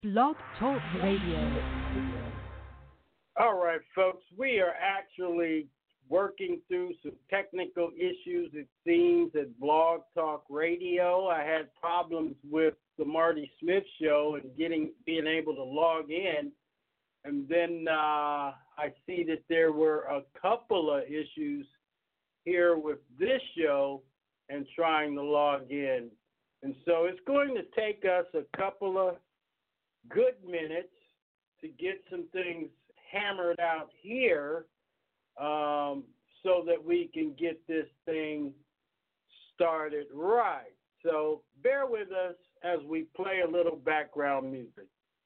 Blog Talk Radio. All right, folks, we are actually working through some technical issues, it seems, at Blog Talk Radio. I had problems with the Marty Smith show and being able to log in. And then I see that there were a couple of issues here with this show and trying to log in. And so it's going to take us a couple of good minutes to get some things hammered out here so that we can get this thing started right. So bear with us as we play a little background music.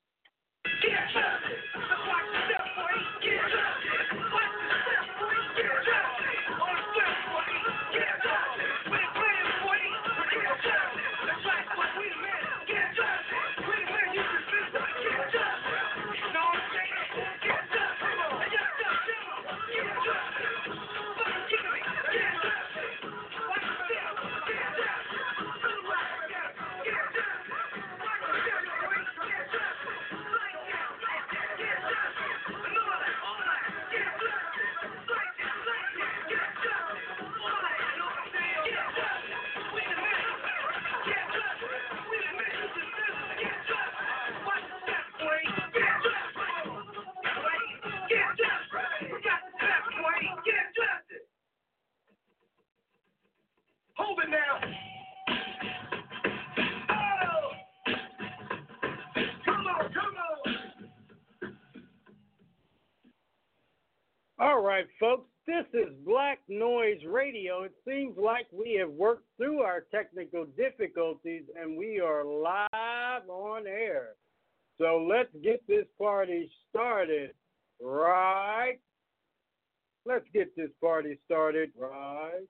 All right, folks, this is Black Noise Radio. It seems like we have worked through our technical difficulties and we are live on air. So let's get this party started, right? Let's get this party started, right?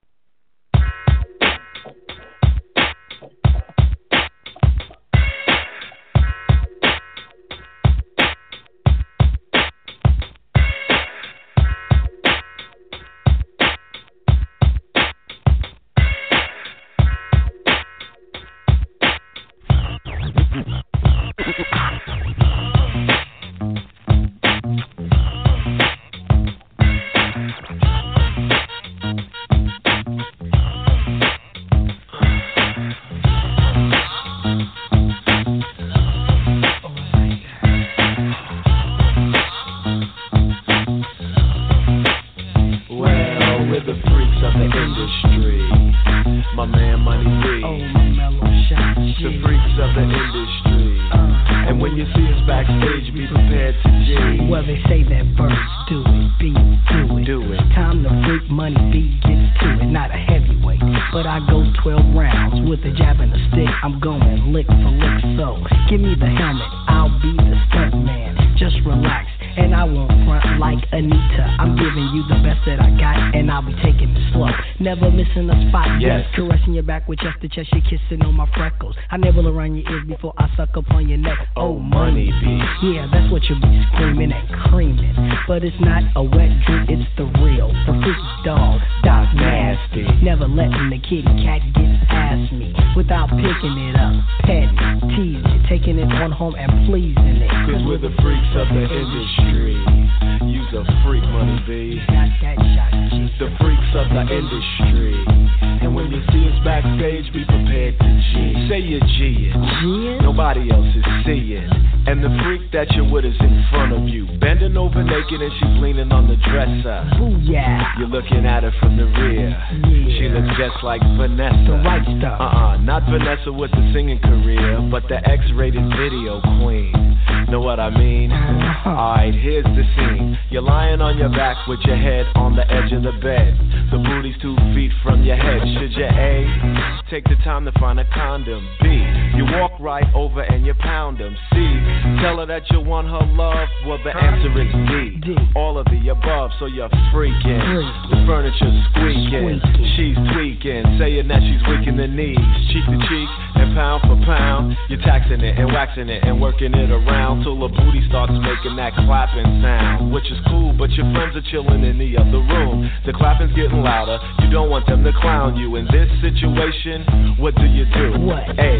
With just the chest, you kissing on my freckles. I nibble around your ears before I suck up on your neck. Oh, money, B. Yeah, that's what you be screaming and creaming. But it's not a wet dream, it's the real. The freaky dog, Doc Nasty. Never letting the kitty cat get past me without picking it up, petting, teasing it, taking it on home and pleasing it. Cause we're the freaks of the industry. You's a freak, money, B. Got that shot, G. The freaks of the industry. And when you see us backstage, be prepared to G. Say you're G'ing. Nobody else is seeing. And the freak that you're with is in front of you, bending over naked and she's leaning on the dresser. Booyah. You're looking at her from the rear. Yeah. She looks just like Vanessa. The right stuff. Not Vanessa with the singing career, but the X-rated video queen. Know what I mean? Alright, here's the scene. You're lying on your back with your head on the edge of the bed. The booty's 2 feet from your head. Should you A, take the time to find a condom? B, you walk right over and you pound them. C, tell her that you want her love. Well, the answer is D. All of the above, so you're freaking. The furniture's squeaking. She's tweaking, saying that she's weak in the knees. Cheek to cheek and pound for pound. You're taxing it and waxing it and working it around till the booty starts making that clapping sound. Which is cool, but your friends are chilling in the other room. The clapping's getting louder. You don't want them to clown you. In this situation, what do? What? A, you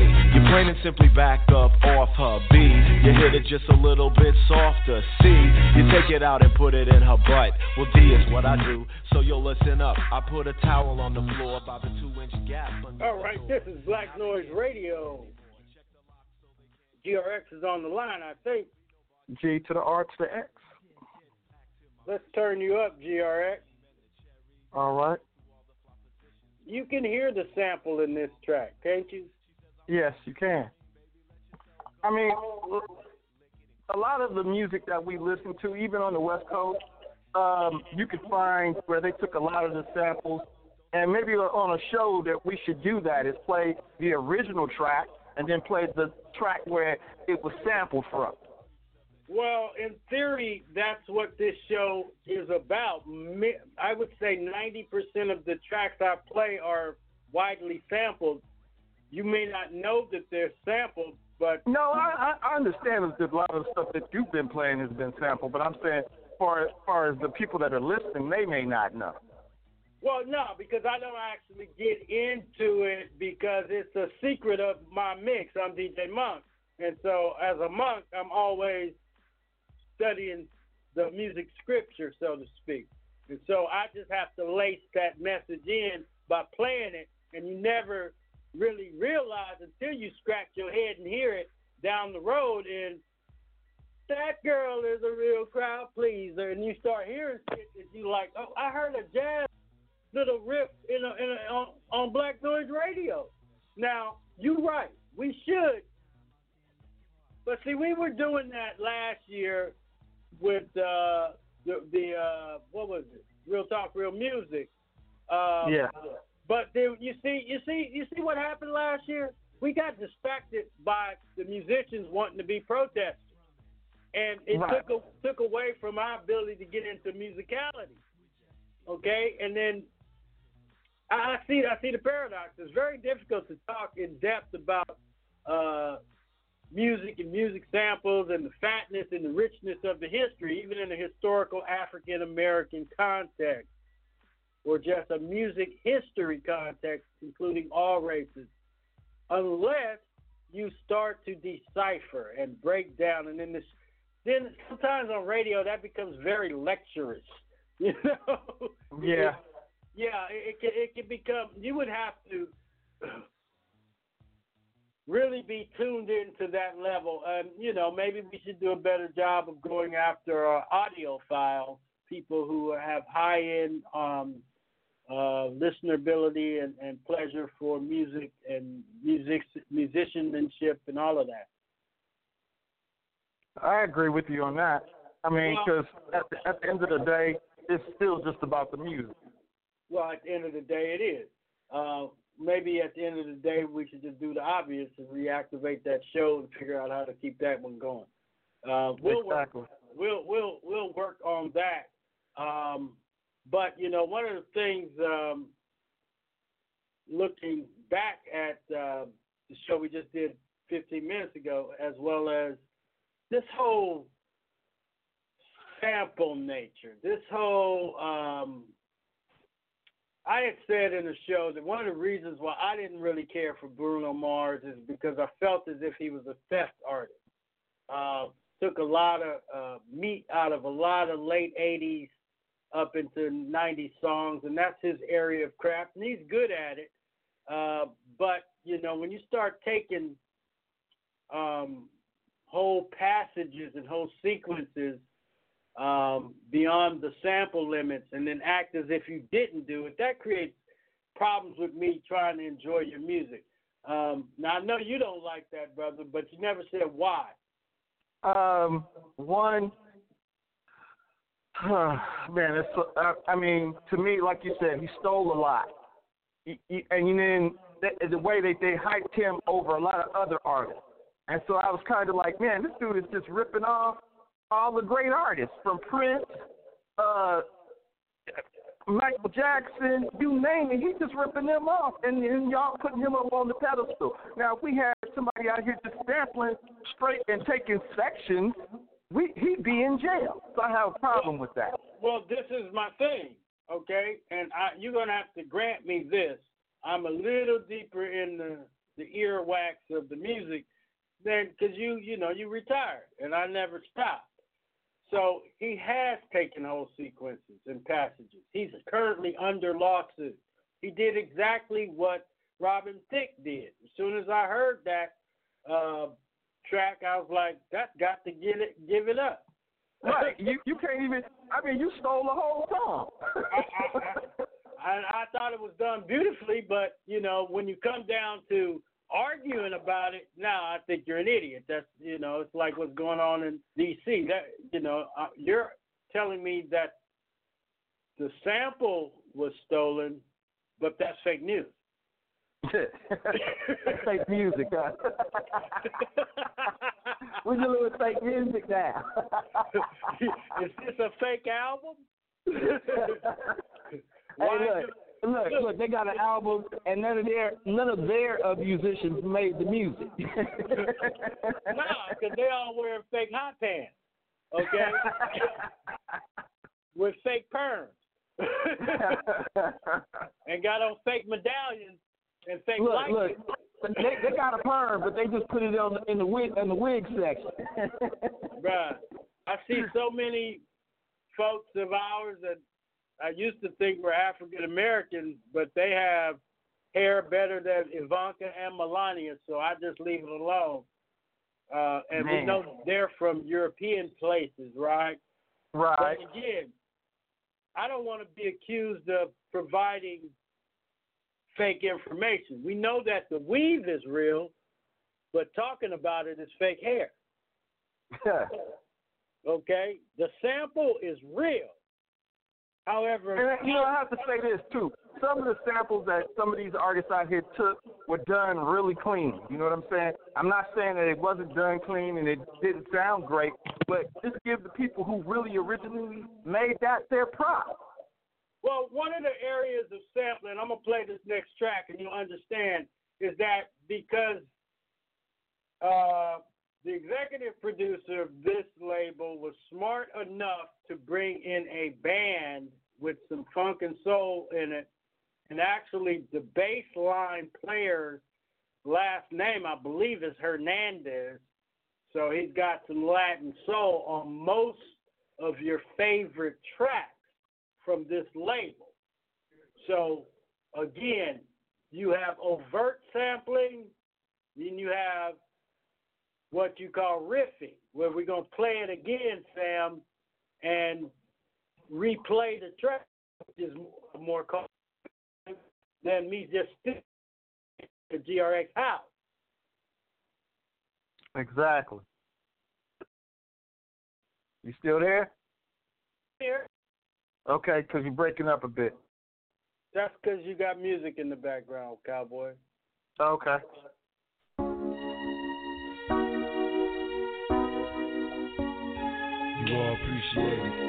Plain and simply back up off her. B, you hit it just a little bit softer. C, you take it out and put it in her butt. Well, D is what I do, so you'll listen up. I put a towel on the floor about a 2-inch gap. All right, this is Black Noise Radio. GRX is on the line, I think. G to the R to the X. Let's turn you up, GRX. All right. You can hear the sample in this track, can't you? Yes, you can. I mean, a lot of the music that we listen to, even on the West Coast, you could find where they took a lot of the samples, and maybe on a show that we should do that is play the original track and then play the track where it was sampled from. Well, in theory, that's what this show is about. I would say 90% of the tracks I play are widely sampled. You may not know that they're sampled, but... No, I understand that a lot of the stuff that you've been playing has been sampled, but I'm saying as far as the people that are listening, they may not know. Well, no, because I don't actually get into it because it's a secret of my mix. I'm DJ Monk. And so as a monk, I'm always studying the music scripture, so to speak. And so I just have to lace that message in by playing it, and you never really realize until you scratch your head and hear it down the road, and that girl is a real crowd pleaser, and you start hearing shit that you like, oh, I heard a jazz little riff on Black Noise Radio. Now, you're right, we should. But see, we were doing that last year with the what was it? Real Talk, Real Music. Yeah. But you see what happened last year? We got distracted by the musicians wanting to be protesters, and it took away from our ability to get into musicality. Okay, and then I see the paradox. It's very difficult to talk in depth about music and music samples and the fatness and the richness of the history, even in a historical African American context, or just a music history context, including all races, unless you start to decipher and break down. And then sometimes on radio that becomes very lecturous, you know? Yeah. It can become, you would have to really be tuned into that level. And, maybe we should do a better job of going after audiophile people who have high-end listenability and pleasure for music and musicianship and all of that. I agree with you on that. I mean, because at the end of the day, it's still just about the music. Well, at the end of the day, it is. Maybe at the end of the day, we should just do the obvious and reactivate that show and figure out how to keep that one going. We'll work on that. But one of the things, looking back at the show we just did 15 minutes ago, as well as this whole sample nature, this whole I had said in the show that one of the reasons why I didn't really care for Bruno Mars is because I felt as if he was a theft artist. Took a lot of meat out of a lot of late 80s up into 90s songs, and that's his area of craft, and he's good at it. But, when you start taking whole passages and whole sequences beyond the sample limits and then act as if you didn't do it, that creates problems with me trying to enjoy your music. Now, I know you don't like that, brother, but you never said why. One, man, to me, like you said, he stole a lot. And then the way they hyped him over a lot of other artists. And so I was kind of like, man, this dude is just ripping off all the great artists, from Prince, Michael Jackson, you name it. He's just ripping them off, and y'all putting him up on the pedestal. Now, if we had somebody out here just sampling straight and taking sections, he'd be in jail. So I have a problem with that. Well, this is my thing, okay? And you're going to have to grant me this. I'm a little deeper in the the earwax of the music, then because you retired, and I never stopped. So he has taken whole sequences and passages. He's currently under lawsuit. He did exactly what Robin Thicke did. As soon as I heard that track, I was like, that's got to give it up. Right. You can't even, I mean, you stole the whole song. I thought it was done beautifully, but, when you come down to arguing about it, now I think you're an idiot. That's, it's like what's going on in D.C. That, you're telling me that the sample was stolen, but that's fake news. Fake music, huh? We're dealing with fake music now. Is this a fake album? Hey, look, they got an album, and none of their musicians made the music. Nah, because they all wear fake hot pants, okay? With fake perms. And got on fake medallions and fake lights. Look, they got a perm, but they just put it in the wig section. Bruh, I see so many folks of ours that I used to think were African American, but they have hair better than Ivanka and Melania, so I just leave it alone. And we know they're from European places, right? Right. But again, I don't want to be accused of providing fake information. We know that the weave is real, but talking about it is fake hair. Okay? The sample is real. However, and, I have to say this too. Some of the samples that some of these artists out here took were done really clean. You know what I'm saying? I'm not saying that it wasn't done clean and it didn't sound great, but just give the people who really originally made that their props. Well, one of the areas of sampling, I'm going to play this next track and you'll understand, is that because the executive producer of this label was smart enough to bring in a band with some funk and soul in it, and actually the bass line player's last name, I believe, is Hernandez, so he's got some Latin soul on most of your favorite tracks from this label. So, again, you have overt sampling, then you have what you call riffing, where we're going to play it again, Sam, and replay the track, which is more costly than me just sticking the GRX house. Exactly. You still there? Here. Okay, because you're breaking up a bit. That's because you got music in the background, cowboy. Okay. You all appreciate it.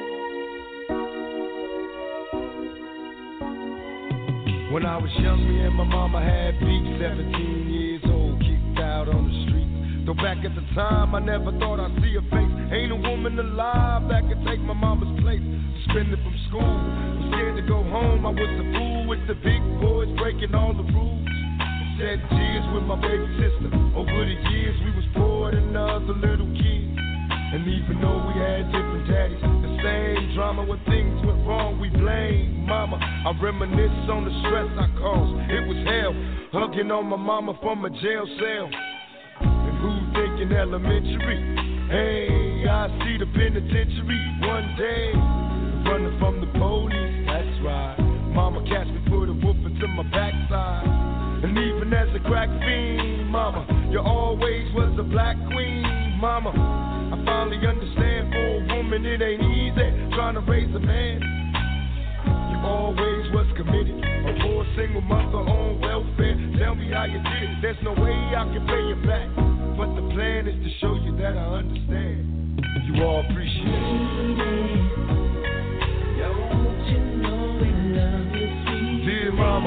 When I was young, me and my mama had beef, 17 years old, kicked out on the street. Though back at the time, I never thought I'd see her face. Ain't a woman alive that could take my mama's place. Suspended from school, was scared to go home. I was the fool with the big boys breaking all the rules. Shed tears with my baby sister. Over the years, we was poor than other little kids. And even though we had different daddies, the same drama when things went wrong, we blame mama. I reminisce on the stress I caused. It was hell, hugging on my mama from a jail cell. And who thinking elementary? Hey, I see the penitentiary one day. Running from the police, that's right. Mama catch me, put a whoop into my backside. And even as a crack fiend, mama, you always was a black queen, mama. I finally understand for a woman it ain't easy trying to raise a man. You always was committed, a poor single mother on welfare. Tell me how you did it, there's no way I can pay you back. But the plan is to show you that I understand. You all appreciate it. Don't you know we love you, sweet dear mama.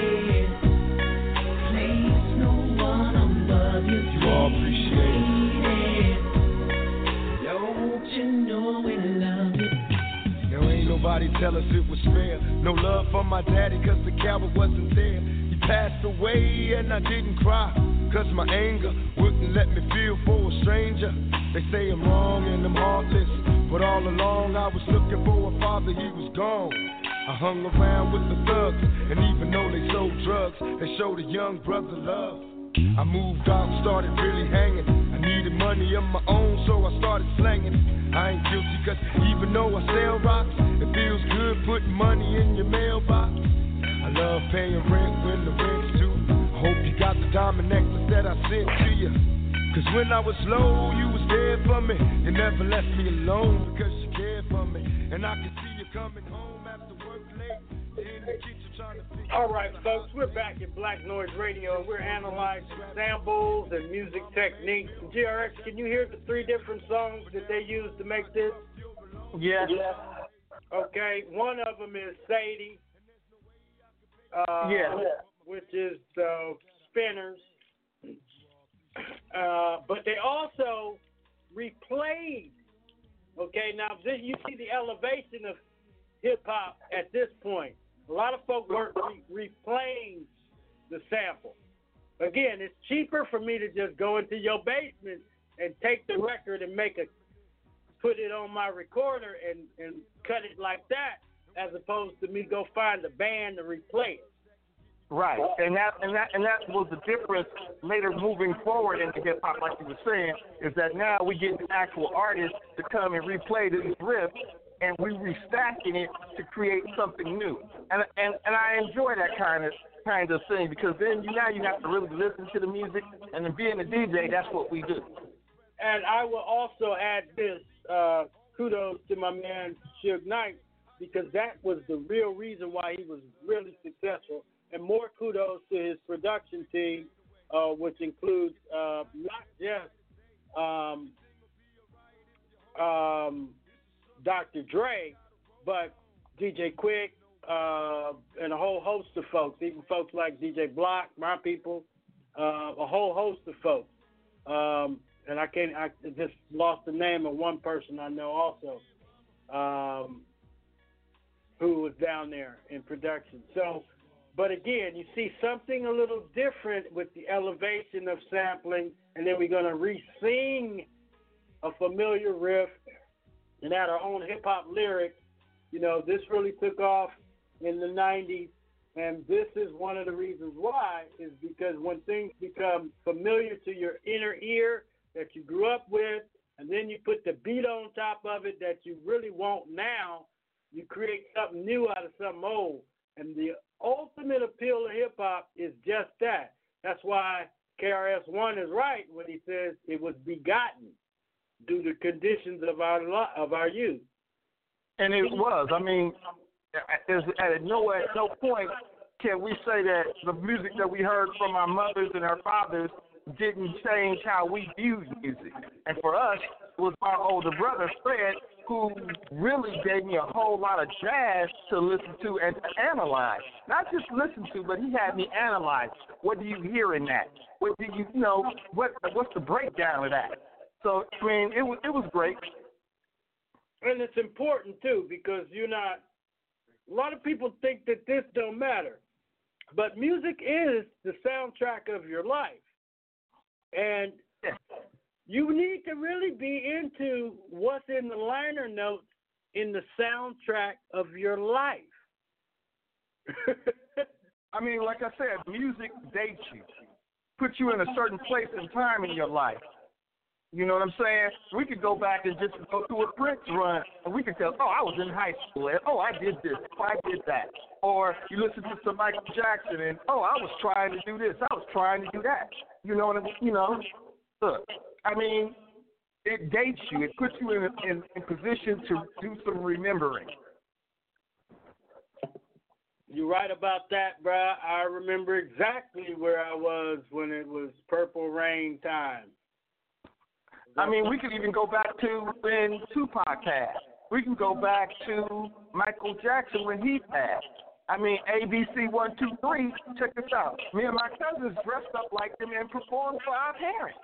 Place no one above you. You all appreciate it. Nobody tell us it was fair. No love for my daddy cause the coward wasn't there. He passed away and I didn't cry, cause my anger wouldn't let me feel for a stranger. They say I'm wrong and I'm heartless, but all along I was looking for a father, he was gone. I hung around with the thugs, and even though they sold drugs, they showed a young brother love. I moved out, started really hanging. I needed money of my own, so I started slanging. I ain't guilty, cause even though I sell rocks, it feels good putting money in your mailbox. I love paying rent when the rent's due. I hope you got the diamond necklace that I sent to you. Cause when I was low, you was there for me. You never left me alone because you cared for me. And I could see you coming home after work late. In the kitchen trying to fix. All right, folks, we're back at Black Noise Radio, and we're analyzing samples and music techniques. GRX, can you hear the 3 different songs that they used to make this? Yes. Okay, one of them is Sadie. Which is Spinners. But they also replayed. Okay, now you see the elevation of hip hop at this point. A lot of folk were replaying the sample. Again, it's cheaper for me to just go into your basement and take the record and put it on my recorder and cut it like that, as opposed to me go find a band to replay it. Right, and that was the difference later moving forward into hip hop, like you were saying, is that now we get the actual artists to come and replay these riffs, and we restacking it to create something new. And I enjoy that kind of thing, because then now you have to really listen to the music, and then being a DJ, that's what we do. And I will also add this, kudos to my man Suge Knight, because that was the real reason why he was really successful. And more kudos to his production team, which includes not just Dr. Dre, but DJ Quick, and a whole host of folks, even folks like DJ Block, my people, a whole host of folks. And I just lost the name of one person I know also, who was down there in production. So, but again, you see something a little different with the elevation of sampling, and then we're going to re-sing a familiar riff and add our own hip-hop lyrics. You know, this really took off in the 90s, and this is one of the reasons why, is because when things become familiar to your inner ear that you grew up with, and then you put the beat on top of it that you really want now, you create something new out of something old. And the ultimate appeal of hip-hop is just that. That's why KRS-One is right when he says it was begotten due to conditions of our youth. And it was. I mean, at no point can we say that the music that we heard from our mothers and our fathers didn't change how we viewed music. And for us, it was my older brother, Fred, who really gave me a whole lot of jazz to listen to and to analyze. Not just listen to, but he had me analyze. What do you hear in that? What do you know? What's the breakdown of that? So, I mean, it was great. And it's important, too, because a lot of people think that this don't matter. But music is the soundtrack of your life. And you need to really be into what's in the liner notes in the soundtrack of your life. I mean, like I said, music dates you, puts you in a certain place and time in your life. You know what I'm saying? We could go back and just go through a Prince run, and we could tell, oh, I was in high school, and oh, I did this, oh, I did that. Or you listen to some Michael Jackson, and oh, I was trying to do this, I was trying to do that. You know what I mean? You know, look, I mean, it dates you. It puts you in position to do some remembering. You're right about that, bruh. I remember exactly where I was when it was Purple Rain time. I mean, we could even go back to when Tupac passed. We can go back to Michael Jackson when he passed. I mean, ABC 1, 2, 3. Check this out. Me and my cousins dressed up like them and performed for our parents.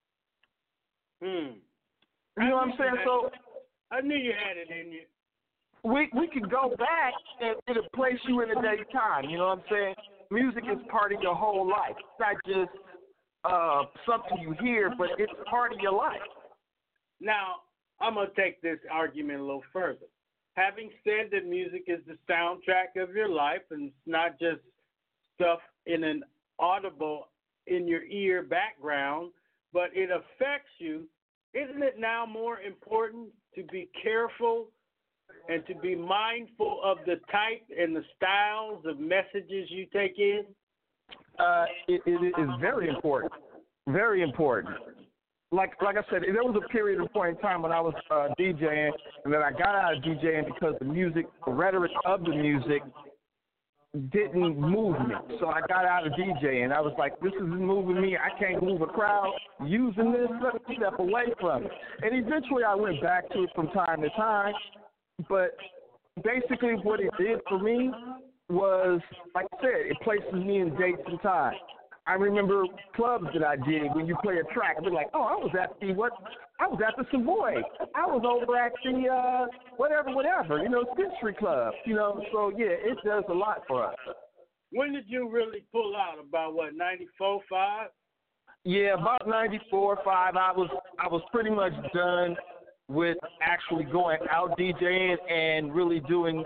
You know what I'm saying? So I knew you had it in you. We could go back and it'll place you in a daytime. You know what I'm saying? music is part of your whole life. It's not just something you hear, but it's part of your life. Now, I'm going to take this argument a little further. Having said that music is the soundtrack of your life and it's not just stuff in an audible, in your ear background, but it affects you, isn't it now more important to be careful and to be mindful of the type and the styles of messages you take in? It is very important. Very important. Like I said, there was a period of point in time when I was DJing, and then I got out of DJing because the rhetoric of the music didn't move me. So I got out of DJing. I was like, this isn't moving me. I can't move a crowd using this. Let me step away from it. And eventually I went back to it from time to time. But basically what it did for me was, like I said, it places me in dates and time. I remember clubs that I did when you play a track. I'd be like, oh, I was at the Savoy. I was over at the whatever, Century Club. So yeah, it does a lot for us. When did you really pull out? About what, 94, 5? Yeah, about 94, 5. I was pretty much done with actually going out DJing and really doing.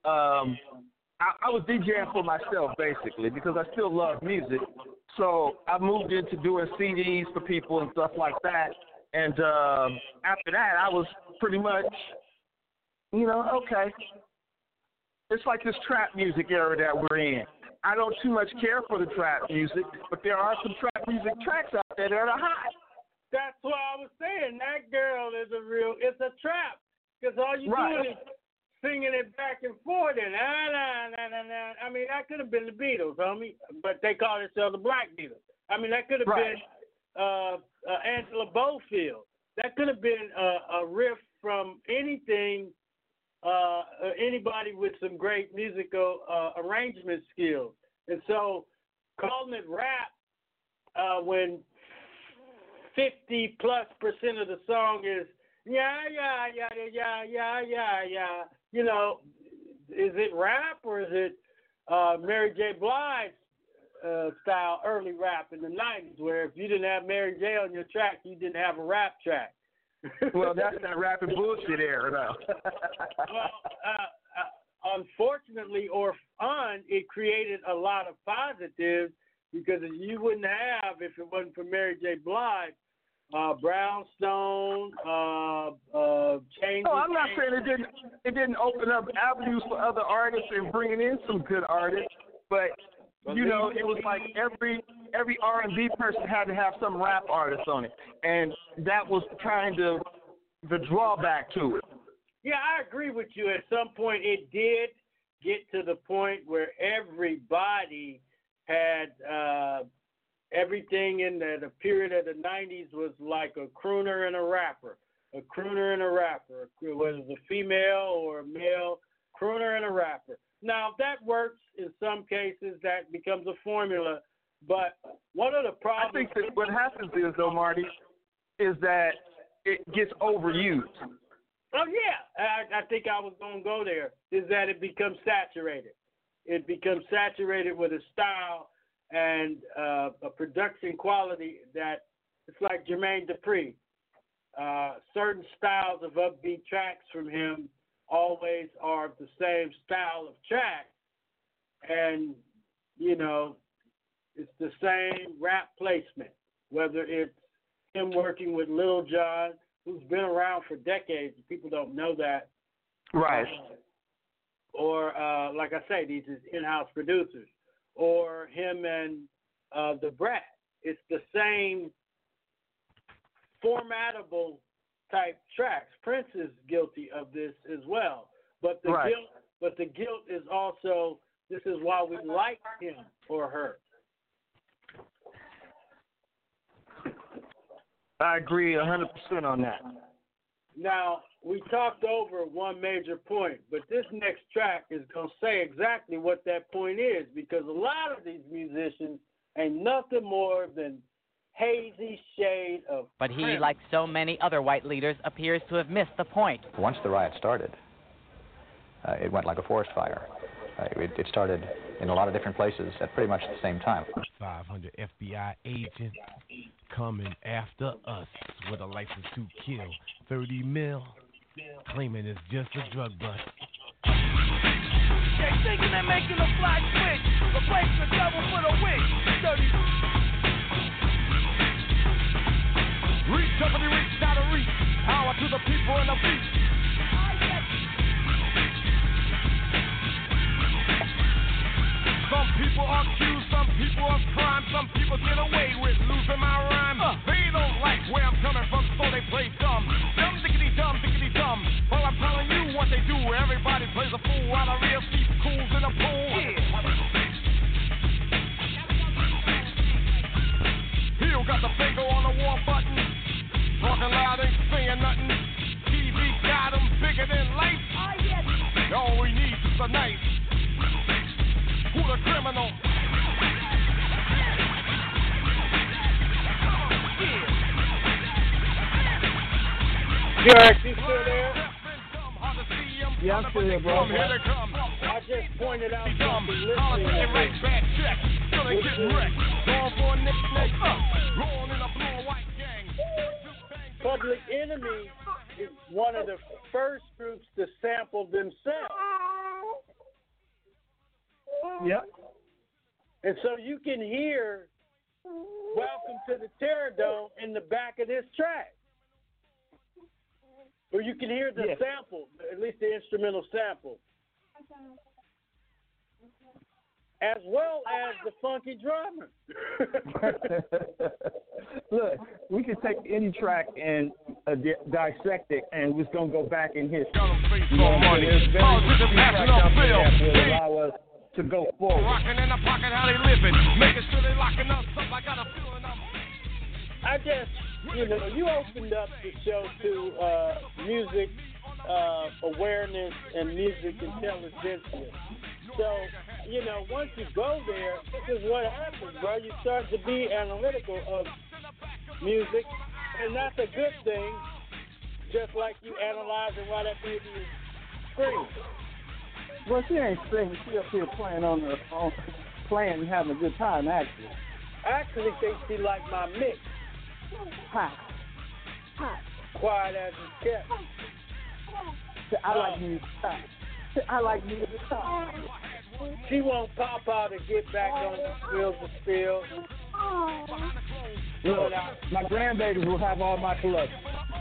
I was DJing for myself basically because I still love music. So I moved into doing CDs for people and stuff like that. And after that, I was pretty much, okay. It's like this trap music era that we're in. I don't too much care for the trap music, but there are some trap music tracks out there that are hot. That's what I was saying. That girl is it's a trap. Because all you doing is singing it back and forth and I mean, that could have been the Beatles, homie, but they call themselves the Black Beatles. I mean, that could have been Angela Bofield. That could have been a riff from anything, anybody with some great musical arrangement skills. And so calling it rap when 50+% of the song is yeah. Is it rap or is it Mary J. Blige style early rap in the 90s where if you didn't have Mary J. on your track, you didn't have a rap track? Well, that's that rapping bullshit era, though. Well, unfortunately or it created a lot of positives because you wouldn't have, if it wasn't for Mary J. Blige, Brownstone, Change. Oh, I'm not saying it didn't open up avenues for other artists and bringing in some good artists, but it was like every R&B person had to have some rap artist on it, and that was kind of the drawback to it. Yeah, I agree with you. At some point, it did get to the point where everybody had. Everything in the period of the 90s was like a crooner and a rapper. Whether it's a female or a male, crooner and a rapper. Now, if that works in some cases, that becomes a formula. But one of the problems... I think that what happens is, though, Marty, is that it gets overused. Oh, yeah. I think I was going to go there, is that it becomes saturated. It becomes saturated with a style and a production quality that it's like Jermaine Dupri. Certain styles of upbeat tracks from him always are the same style of track. And, it's the same rap placement, whether it's him working with Lil Jon, who's been around for decades. People don't know that. Right. Or, like I say, these are in-house producers. Or him and the Brat. It's the same formatable type tracks. Prince is guilty of this as well. But the guilt is also, this is why we like him or her. I agree 100% on that. Now, we talked over one major point, but this next track is going to say exactly what that point is, because a lot of these musicians ain't nothing more than hazy shade of But he, Prince. like so many other white leaders, appears to have missed the point. Once the riot started, it went like a forest fire. It started in a lot of different places at pretty much the same time. 500 FBI agents coming after us with a license to kill. 30 mil, claiming it's just a drug bust. They thinking they're making a fly switch, replace the devil for the witch. 30. Reach up and reach out of reach. Power to the people in the beat. Some people are accused, some people of crime, some people get away with losing my rhyme. They don't like where I'm coming from, so they play dumb. Dumb diggity dumb, diggity dumb. Well, I'm telling you what they do. Everybody plays a fool while the real keep cools in the pool. Hill got the finger on the war button. Talking loud, ain't saying nothing. TV got them bigger than life. All we need is a knife. Who the criminal? Jack, you still there? Yeah, I'm still here, bro. I just pointed out something Public Enemy is one of the first groups to sample themselves. Yep. And so you can hear Welcome to the Terror Dome in the back of this track. Or you can hear the sample, at least the instrumental sample. As well as the funky drummer. Look, we can take any track and dissect it, and we're just going to go back in history. There's very few tracks out there that will allow us to go forward. Rocking in the pocket, how they living, making sure they locking us up. I got a feeling I just, you opened up the show to music awareness and music intelligentsia. So, once you go there, this is what happens, bro. You start to be analytical of music, and that's a good thing, just like you analyzing why that baby is screaming. Well, she ain't singing. She up here playing on her phone, playing and having a good time, actually. I actually think she liked my mix. Hot. Quiet as it's kept. I like music. I like music. She won't pop out and get back on the wheels of steel. Look, my grandbabies will have all my collection.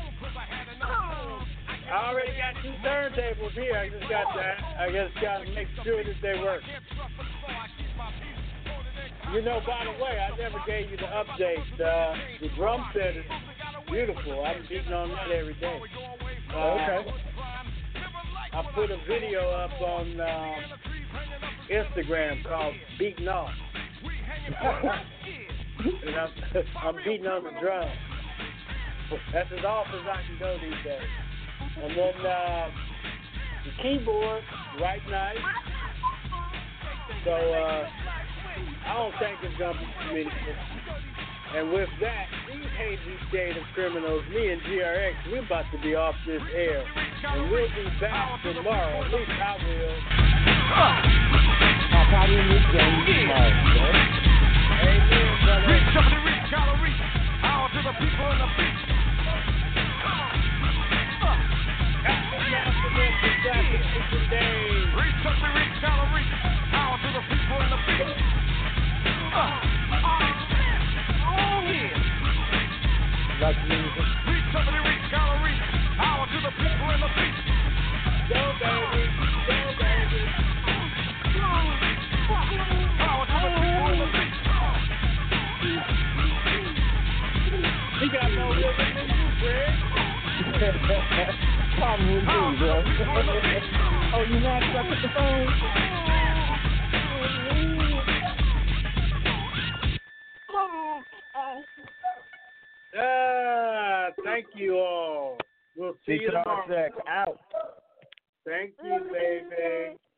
I already got 2 turntables here. I just got to make sure that they work. By the way, I never gave you the update. The drum set is beautiful. I'm beating on that every day. Okay. I put a video up on Instagram called Beating Off. And I'm beating on the drum. That's as off as I can go these days. And then the keyboard, right nice. So I don't think it's going to be too many. And with that, these hazy state of criminals, me and GRX, we're about to be off this air. And we'll be back tomorrow. At least I will. I'll probably meet them tomorrow. Amen, brother. Reach up and reach, gotta reach out to the people in the beat. Reach up and reach, gotta reach out to the people in the beat. Like music. Reach up and reach, gotta reach out to the people in the beat. Go, baby. Go, baby. Power to the people in the beat. He got no rhythm in you, Greg. Problem with you, bro. Oh, you not stuck with the phone? Thank you all. We'll see you tomorrow. Out. Thank you, baby.